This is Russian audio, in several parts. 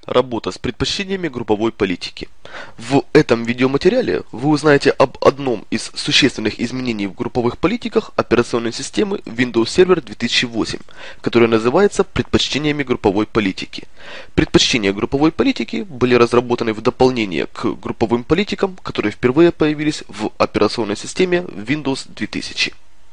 Работа с предпочтениями групповой политики. В этом видеоматериале вы узнаете об одном из существенных изменений в групповых политиках операционной системы Windows Server 2008, которое называется предпочтениями групповой политики. Предпочтения групповой политики были разработаны в дополнение к групповым политикам, которые впервые появились в операционной системе Windows 2000.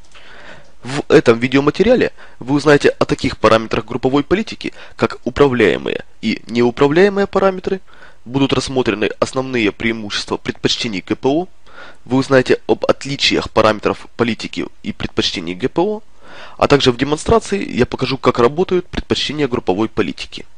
В этом видеоматериале вы узнаете о таких параметрах групповой политики, как управляемые и неуправляемые параметры, будут рассмотрены основные преимущества предпочтений ГПО, вы узнаете об отличиях параметров политики и предпочтений ГПО, а также в демонстрации я покажу, как работают предпочтения групповой политики.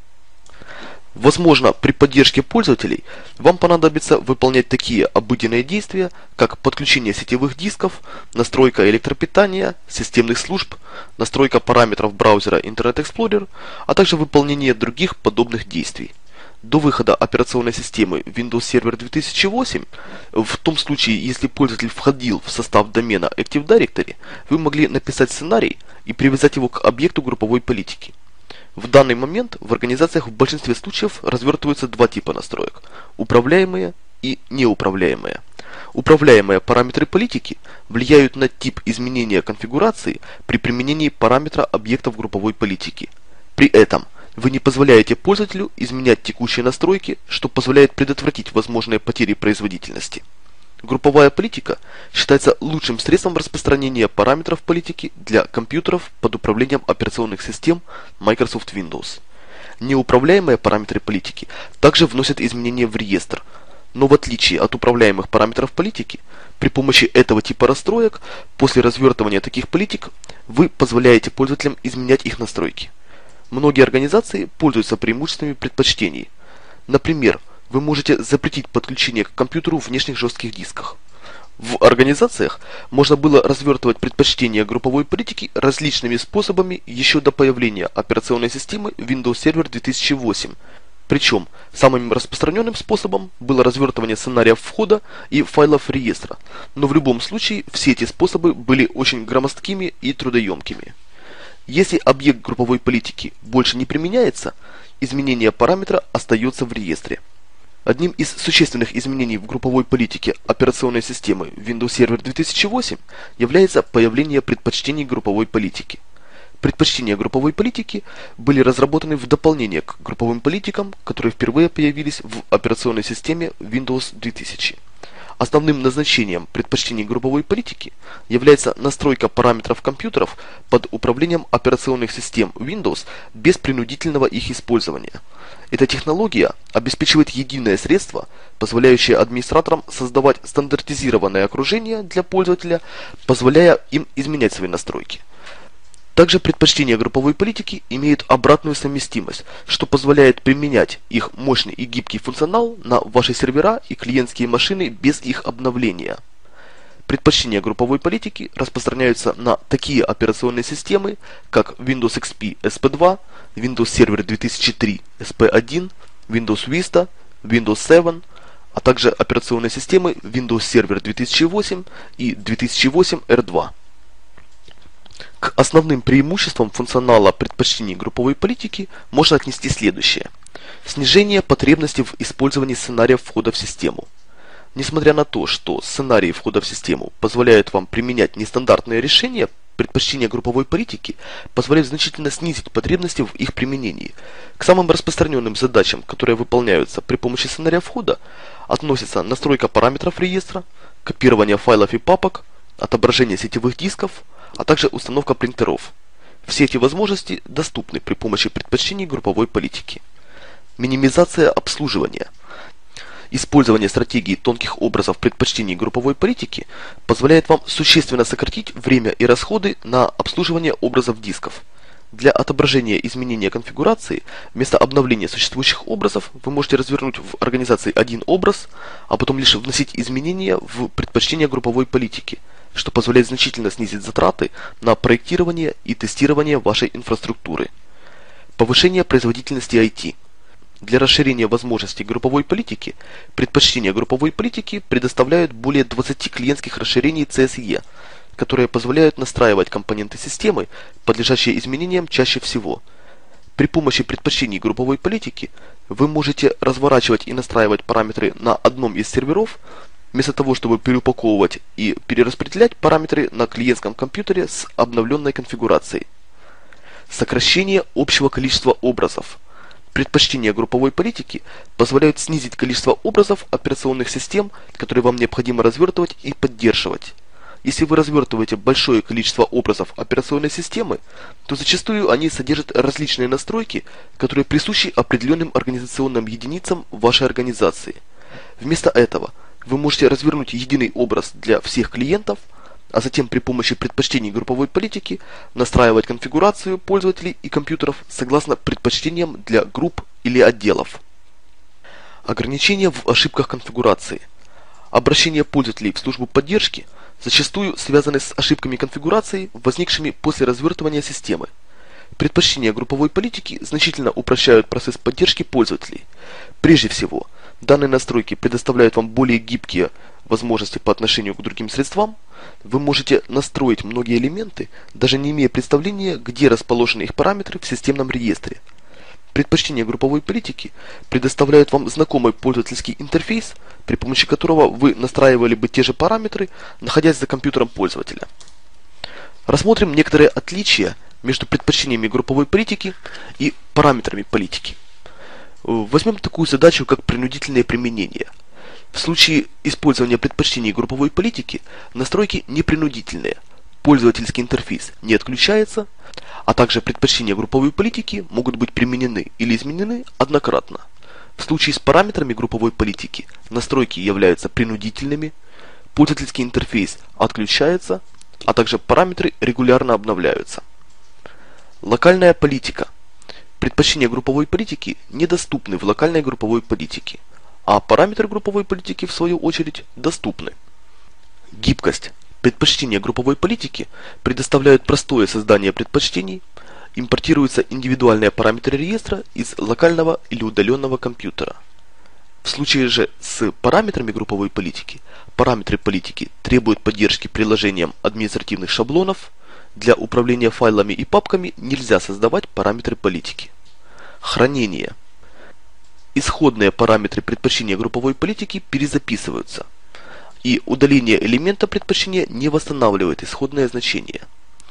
Возможно, при поддержке пользователей вам понадобится выполнять такие обыденные действия, как подключение сетевых дисков, настройка электропитания, системных служб, настройка параметров браузера Internet Explorer, а также выполнение других подобных действий. До выхода операционной системы Windows Server 2008, в том случае, если пользователь входил в состав домена Active Directory, вы могли написать сценарий и привязать его к объекту групповой политики. В данный момент в организациях в большинстве случаев развертываются два типа настроек – управляемые и неуправляемые. Управляемые параметры политики влияют на тип изменения конфигурации при применении параметра объектов групповой политики. При этом вы не позволяете пользователю изменять текущие настройки, что позволяет предотвратить возможные потери производительности. Групповая политика считается лучшим средством распространения параметров политики для компьютеров под управлением операционных систем Microsoft Windows. Неуправляемые параметры политики также вносят изменения в реестр, но в отличие от управляемых параметров политики, при помощи этого типа настроек, после развертывания таких политик, вы позволяете пользователям изменять их настройки. Многие организации пользуются преимуществами предпочтений. Например, вы можете запретить подключение к компьютеру внешних жестких дисков. В организациях можно было развертывать предпочтения групповой политики различными способами еще до появления операционной системы Windows Server 2008. Причем самым распространенным способом было развертывание сценариев входа и файлов реестра, но в любом случае все эти способы были очень громоздкими и трудоемкими. Если объект групповой политики больше не применяется, изменение параметра остается в реестре. Одним из существенных изменений в групповой политике операционной системы Windows Server 2008 является появление предпочтений групповой политики. Предпочтения групповой политики были разработаны в дополнение к групповым политикам, которые впервые появились в операционной системе Windows 2000. Основным назначением предпочтений групповой политики является настройка параметров компьютеров под управлением операционных систем Windows без принудительного их использования. Эта технология обеспечивает единое средство, позволяющее администраторам создавать стандартизированное окружение для пользователя, позволяя им изменять свои настройки. Также предпочтения групповой политики имеют обратную совместимость, что позволяет применять их мощный и гибкий функционал на ваши сервера и клиентские машины без их обновления. Предпочтения групповой политики распространяются на такие операционные системы, как Windows XP SP2, Windows Server 2003 SP1, Windows Vista, Windows 7, а также операционные системы Windows Server 2008 и 2008 R2. К основным преимуществам функционала предпочтений групповой политики можно отнести следующее. Снижение потребности в использовании сценариев входа в систему. Несмотря на то, что сценарии входа в систему позволяют вам применять нестандартные решения, предпочтения групповой политики позволяют значительно снизить потребности в их применении. К самым распространенным задачам, которые выполняются при помощи сценария входа, относятся настройка параметров реестра, копирование файлов и папок, отображение сетевых дисков, а также установка принтеров. Все эти возможности доступны при помощи предпочтений групповой политики. Минимизация обслуживания. Использование стратегии тонких образов предпочтений групповой политики позволяет вам существенно сократить время и расходы на обслуживание образов дисков. Для отображения изменения конфигурации, вместо обновления существующих образов, вы можете развернуть в организации один образ, а потом лишь вносить изменения в предпочтения групповой политики, что позволяет значительно снизить затраты на проектирование и тестирование вашей инфраструктуры. Повышение производительности IT. Для расширения возможностей групповой политики, предпочтения групповой политики предоставляют более 20 клиентских расширений CSE, которые позволяют настраивать компоненты системы, подлежащие изменениям чаще всего. При помощи предпочтений групповой политики вы можете разворачивать и настраивать параметры на одном из серверов, вместо того, чтобы переупаковывать и перераспределять параметры на клиентском компьютере с обновленной конфигурацией. Сокращение общего количества образов. Предпочтения групповой политики позволяют снизить количество образов операционных систем, которые вам необходимо развертывать и поддерживать. Если вы развертываете большое количество образов операционной системы, то зачастую они содержат различные настройки, которые присущи определенным организационным единицам вашей организации. Вместо этого вы можете развернуть единый образ для всех клиентов, а затем при помощи предпочтений групповой политики настраивать конфигурацию пользователей и компьютеров согласно предпочтениям для групп или отделов. Ограничения в ошибках конфигурации. Обращения пользователей в службу поддержки зачастую связаны с ошибками конфигурации, возникшими после развертывания системы. Предпочтения групповой политики значительно упрощают процесс поддержки пользователей. Прежде всего, данные настройки предоставляют вам более гибкие возможности по отношению к другим средствам. Вы можете настроить многие элементы, даже не имея представления, где расположены их параметры в системном реестре. Предпочтения групповой политики предоставляют вам знакомый пользовательский интерфейс, при помощи которого вы настраивали бы те же параметры, находясь за компьютером пользователя. Рассмотрим некоторые отличия между предпочтениями групповой политики и параметрами политики. Возьмем такую задачу, как принудительное применение. В случае использования предпочтений групповой политики настройки непринудительные, пользовательский интерфейс не отключается, а также предпочтения групповой политики могут быть применены или изменены однократно. В случае с параметрами групповой политики настройки являются принудительными, пользовательский интерфейс отключается, а также параметры регулярно обновляются. Локальная политика. Предпочтения групповой политики недоступны в локальной групповой политике, а параметры групповой политики, в свою очередь, доступны. Гибкость. Предпочтения групповой политики предоставляют простое создание предпочтений, импортируются индивидуальные параметры реестра из локального или удаленного компьютера. В случае же с параметрами групповой политики, параметры политики требуют поддержки приложением административных шаблонов. Для управления файлами и папками нельзя создавать параметры политики. Хранение. Исходные параметры предпочтения групповой политики перезаписываются, и удаление элемента предпочтения не восстанавливает исходное значение.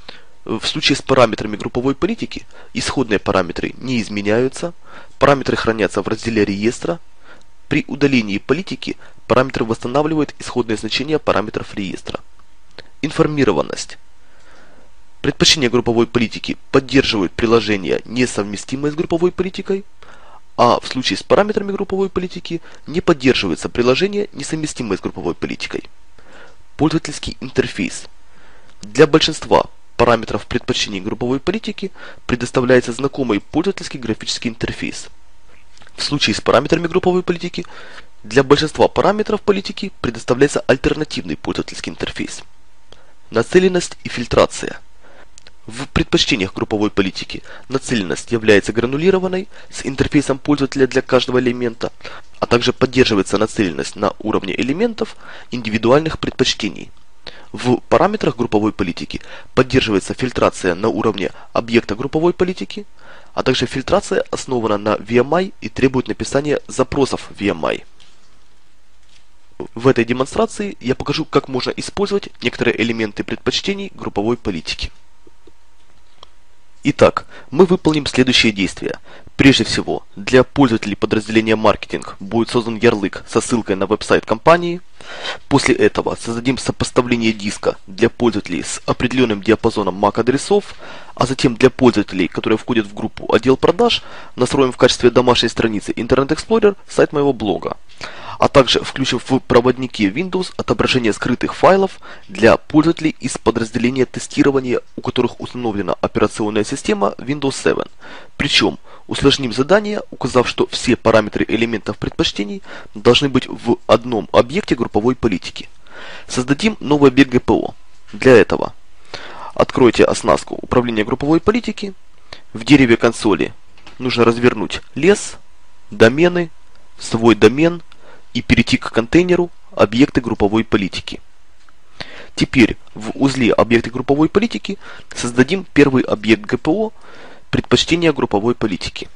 В случае с параметрами групповой политики исходные параметры не изменяются, параметры хранятся в разделе реестра. При удалении политики параметры восстанавливают исходное значение параметров реестра. Информированность. Предпочтения групповой политики поддерживают приложения, несовместимые с групповой политикой, а в случае с параметрами групповой политики не поддерживаются приложения, несовместимые с групповой политикой. Пользовательский интерфейс. Для большинства параметров предпочтений групповой политики предоставляется знакомый пользовательский графический интерфейс. В случае с параметрами групповой политики для большинства параметров политики предоставляется альтернативный пользовательский интерфейс. Нацеленность и фильтрация. В предпочтениях групповой политики нацеленность является гранулированной с интерфейсом пользователя для каждого элемента, а также поддерживается нацеленность на уровне элементов индивидуальных предпочтений. В параметрах групповой политики поддерживается фильтрация на уровне объекта групповой политики, а также фильтрация основана на VMI и требует написания запросов VMI. В этой демонстрации я покажу, как можно использовать некоторые элементы предпочтений групповой политики. Итак, мы выполним следующие действия. Прежде всего, для пользователей подразделения маркетинг будет создан ярлык со ссылкой на веб-сайт компании. После этого создадим сопоставление диска для пользователей с определенным диапазоном MAC-адресов, а затем для пользователей, которые входят в группу отдел продаж, настроим в качестве домашней страницы Internet Explorer сайт моего блога, а также включим в проводники Windows отображение скрытых файлов для пользователей из подразделения тестирования, у которых установлена операционная система Windows 7. Причем усложним задание, указав, что все параметры элементов предпочтений должны быть в одном объекте групповой политики. Создадим новый объект GPO. Для этого откройте оснастку управления групповой политики. В дереве консоли нужно развернуть лес, домены, свой домен и перейти к контейнеру объекты групповой политики. Теперь в узле объекты групповой политики создадим первый объект GPO, Предпочтения групповой политики.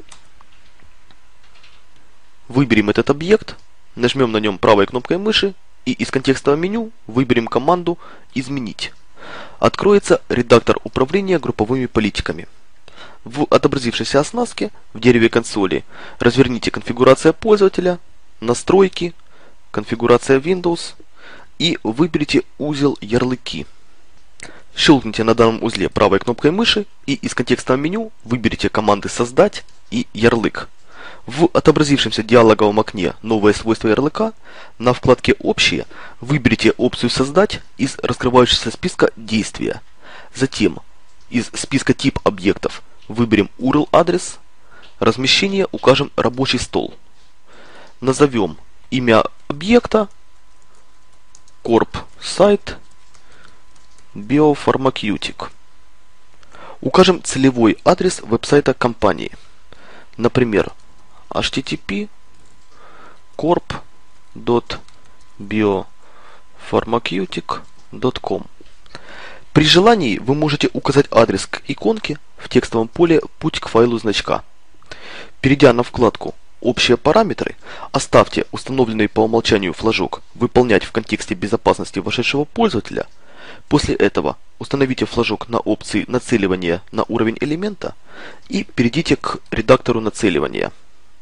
Выберем этот объект, нажмем на нем правой кнопкой мыши и из контекстного меню выберем команду «Изменить». Откроется редактор управления групповыми политиками. В отобразившейся оснастке в дереве консоли разверните конфигурация пользователя, настройки, конфигурация Windows и выберите узел ярлыки. Щелкните на данном узле правой кнопкой мыши и из контекстного меню выберите команды «Создать» и «Ярлык». В отобразившемся диалоговом окне «Новые свойства ярлыка» на вкладке «Общие» выберите опцию «Создать» из раскрывающегося списка «Действия». Затем из списка «Тип объектов» выберем URL-адрес, размещение укажем «Рабочий стол». Назовем имя объекта Corp Site Biopharmaceutic. Укажем целевой адрес веб-сайта компании. Например, http://corp.biopharmaceutic.com. При желании вы можете указать адрес к иконке в текстовом поле «Путь к файлу значка». Перейдя на вкладку «Общие параметры», оставьте установленный по умолчанию флажок «Выполнять в контексте безопасности вошедшего пользователя». После этого установите флажок на опции нацеливания на уровень элемента и перейдите к редактору нацеливания.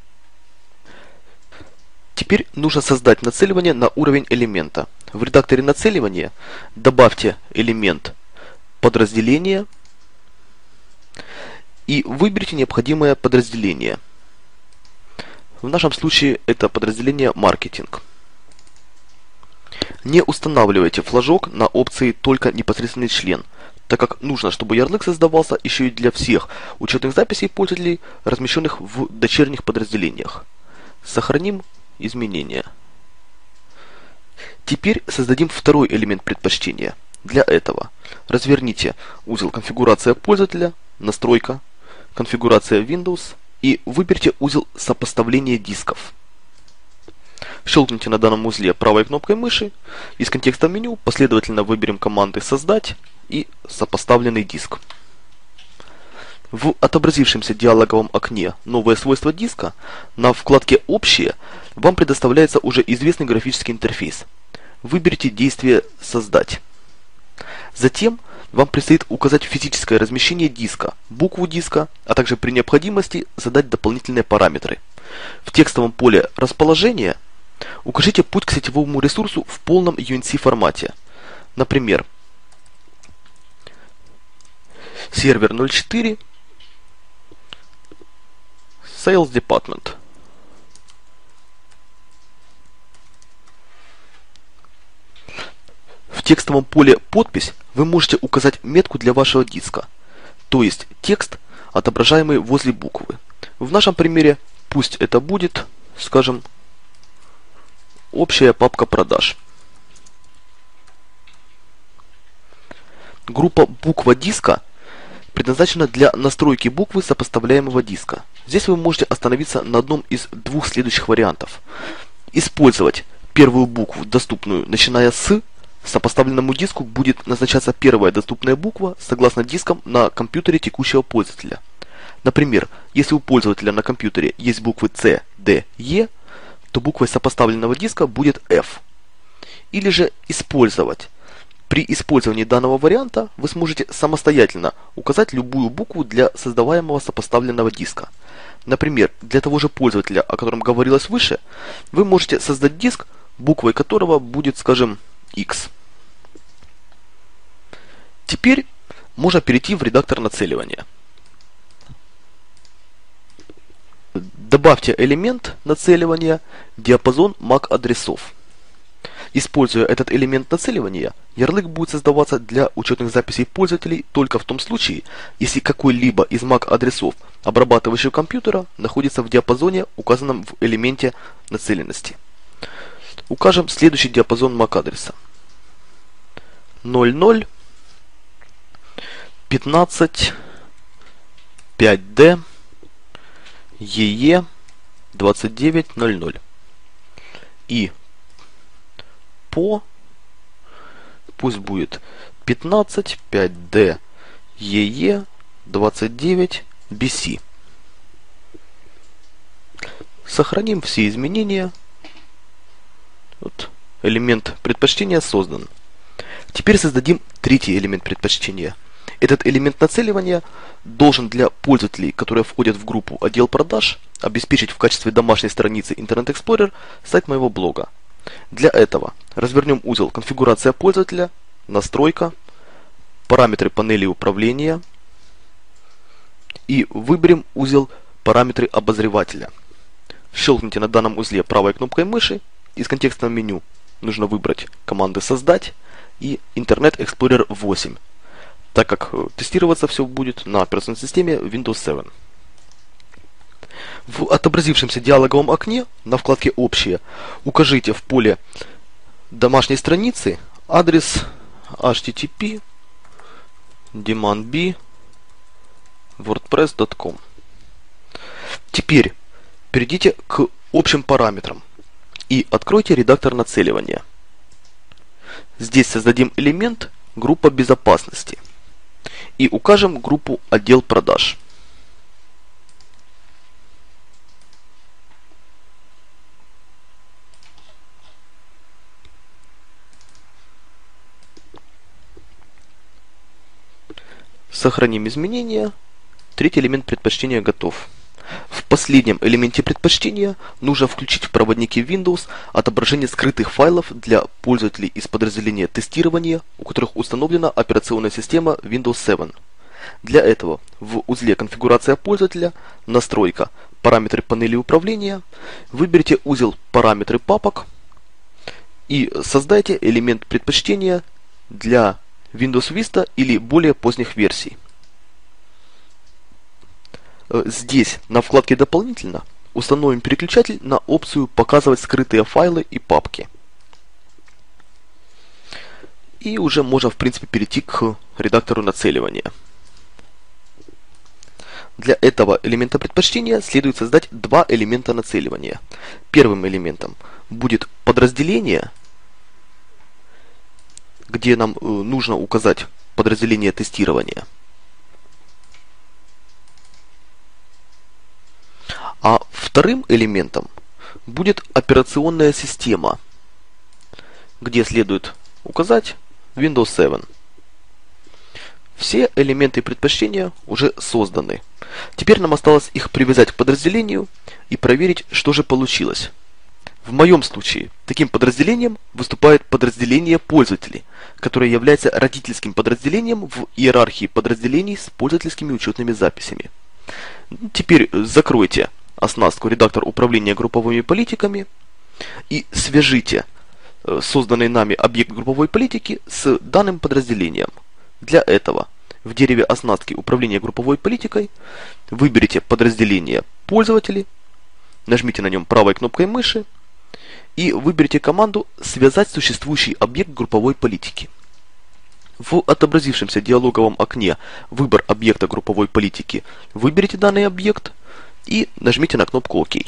Теперь нужно создать нацеливание на уровень элемента. В редакторе нацеливания добавьте элемент подразделения и выберите необходимое подразделение. В нашем случае это подразделение маркетинг. Не устанавливайте флажок на опции «Только непосредственный член», так как нужно, чтобы ярлык создавался еще и для всех учетных записей пользователей, размещенных в дочерних подразделениях. Сохраним изменения. Теперь создадим второй элемент предпочтения. Для этого разверните узел «Конфигурация пользователя», «Настройка», «Конфигурация Windows» и выберите узел «Сопоставление дисков». Щелкните на данном узле правой кнопкой мыши. Из контекста меню последовательно выберем команды «Создать» и «Сопоставленный диск». В отобразившемся диалоговом окне «Новые свойства диска» на вкладке «Общие» вам предоставляется уже известный графический интерфейс. Выберите действие «Создать». Затем вам предстоит указать физическое размещение диска, букву диска, а также при необходимости задать дополнительные параметры. В текстовом поле «Расположение» укажите путь к сетевому ресурсу в полном UNC формате. Например, сервер 04 Sales Department. В текстовом поле «Подпись» вы можете указать метку для вашего диска, то есть текст, отображаемый возле буквы. В нашем примере пусть это будет, скажем, общая папка продаж. Группа «Буква диска» предназначена для настройки буквы сопоставляемого диска. Здесь вы можете остановиться на одном из двух следующих вариантов. Использовать первую букву, доступную начиная с. Сопоставленному диску будет назначаться первая доступная буква согласно дискам на компьютере текущего пользователя. Например, если у пользователя на компьютере есть буквы C, D, E, то буквой сопоставленного диска будет F. Или же использовать. При использовании данного варианта вы сможете самостоятельно указать любую букву для создаваемого сопоставленного диска. Например, для того же пользователя, о котором говорилось выше, вы можете создать диск, буквой которого будет, скажем, X. Теперь можно перейти в редактор нацеливания. Добавьте элемент нацеливания диапазон MAC-адресов. Используя этот элемент нацеливания, ярлык будет создаваться для учетных записей пользователей только в том случае, если какой-либо из MAC-адресов обрабатывающего компьютера находится в диапазоне, указанном в элементе нацеленности. Укажем следующий диапазон MAC-адреса. 00 15 5D EE 2900 и по пусть будет 15 5D EE 29 BC. Сохраним все изменения. Вот, элемент предпочтения создан. Теперь создадим третий элемент предпочтения. Этот элемент нацеливания должен для пользователей, которые входят в группу отдел продаж, обеспечить в качестве домашней страницы Internet Explorer сайт моего блога. Для этого развернем узел «Конфигурация пользователя», «Настройка», «Параметры панели управления» и выберем узел «Параметры обозревателя». Щелкните на данном узле правой кнопкой мыши. Из контекстного меню нужно выбрать команды «Создать» и Internet Explorer 8, так как тестироваться все будет на операционной системе Windows 7. В отобразившемся диалоговом окне на вкладке «Общее» укажите в поле домашней страницы адрес http demandb.wordpress.com. Теперь перейдите к общим параметрам и откройте редактор нацеливания. Здесь создадим элемент «Группа безопасности» и укажем группу «Отдел продаж». Сохраним изменения. Третий элемент предпочтения готов. В последнем элементе предпочтения нужно включить в проводнике Windows отображение скрытых файлов для пользователей из подразделения тестирования, у которых установлена операционная система Windows 7. Для этого в узле «Конфигурация пользователя», «Настройка», «Параметры панели управления» выберите узел «Параметры папок» и создайте элемент предпочтения для Windows Vista или более поздних версий. Здесь, на вкладке «Дополнительно», установим переключатель на опцию «Показывать скрытые файлы и папки». И уже можно, в принципе, перейти к редактору нацеливания. Для этого элемента предпочтения следует создать два элемента нацеливания. Первым элементом будет подразделение, где нам нужно указать подразделение тестирования. А вторым элементом будет операционная система, где следует указать Windows 7. Все элементы предпочтения уже созданы. Теперь нам осталось их привязать к подразделению и проверить, что же получилось. В моем случае таким подразделением выступает подразделение пользователей, которое является родительским подразделением в иерархии подразделений с пользовательскими учетными записями. Теперь закройте оснастку «Редактор управления групповыми политиками» и свяжите созданный нами объект групповой политики с данным подразделением. Для этого в дереве оснастки управления групповой политикой выберите подразделение «Пользователи», нажмите на нем правой кнопкой мыши и выберите команду «Связать существующий объект групповой политики». В отобразившемся диалоговом окне «Выбор объекта групповой политики» выберите данный объект и нажмите на кнопку «Ок».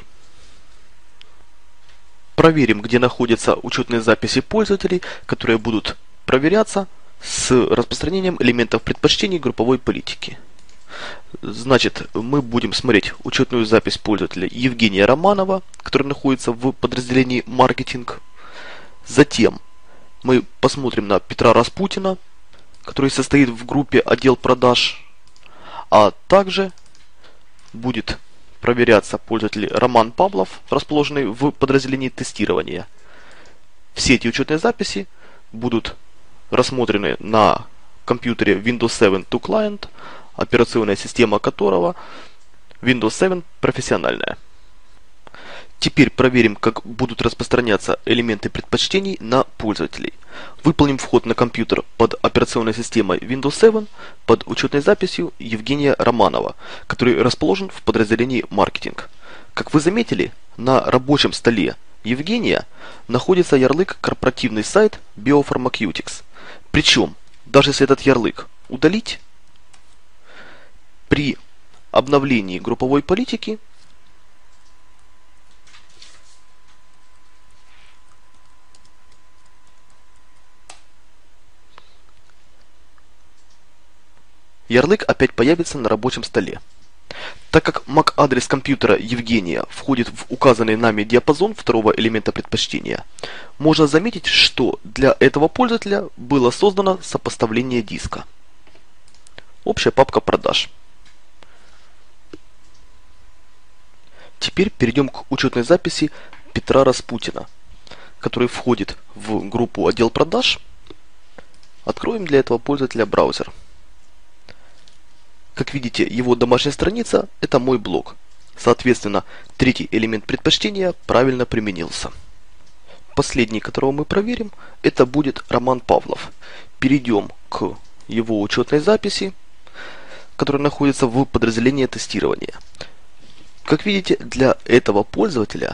Проверим, где находятся учетные записи пользователей, которые будут проверяться с распространением элементов предпочтений групповой политики. Значит, мы будем смотреть учетную запись пользователя Евгения Романова, который находится в подразделении «Маркетинг». Затем мы посмотрим на Петра Распутина, который состоит в группе «Отдел продаж», а также будет проверяться пользователь Роман Павлов, расположенный в подразделении тестирования. Все эти учетные записи будут рассмотрены на компьютере Windows 7 to Client, операционная система которого Windows 7 профессиональная. Теперь проверим, как будут распространяться элементы предпочтений на пользователей. Выполним вход на компьютер под операционной системой Windows 7 под учетной записью Евгения Романова, который расположен в подразделении «Маркетинг». Как вы заметили, на рабочем столе Евгения находится ярлык «Корпоративный сайт Biopharmaceutics». Причем, даже если этот ярлык удалить, при обновлении групповой политики ярлык опять появится на рабочем столе. Так как MAC-адрес компьютера Евгения входит в указанный нами диапазон второго элемента предпочтения, можно заметить, что для этого пользователя было создано сопоставление диска. Общая папка продаж. Теперь перейдем к учетной записи Петра Распутина, который входит в группу отдел продаж. Откроем для этого пользователя браузер. Как видите, его домашняя страница – это мой блог. Соответственно, третий элемент предпочтения правильно применился. Последний, которого мы проверим, это будет Роман Павлов. Перейдем к его учетной записи, которая находится в подразделении тестирования. Как видите, для этого пользователя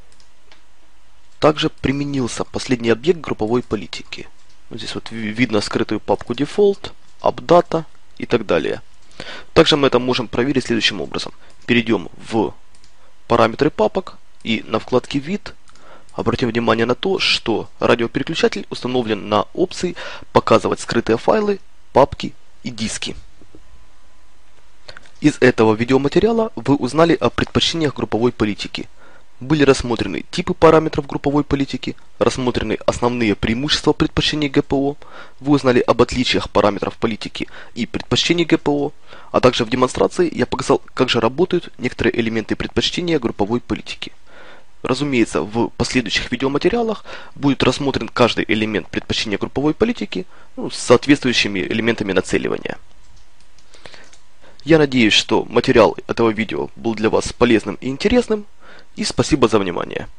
также применился последний объект групповой политики. Здесь вот видно скрытую папку Default, AppData и так далее. Также мы это можем проверить следующим образом. Перейдем в параметры папок и на вкладке «Вид» обратим внимание на то, что радиопереключатель установлен на опции «Показывать скрытые файлы, папки и диски». Из этого видеоматериала вы узнали о предпочтениях групповой политики. Были рассмотрены типы параметров групповой политики, рассмотрены основные преимущества предпочтений ГПО, вы узнали об отличиях параметров политики и предпочтений ГПО, а также в демонстрации я показал, как же работают некоторые элементы предпочтения групповой политики. Разумеется, в последующих видеоматериалах будет рассмотрен каждый элемент предпочтения групповой политики с соответствующими элементами нацеливания. Я надеюсь, что материал этого видео был для вас полезным и интересным. И спасибо за внимание.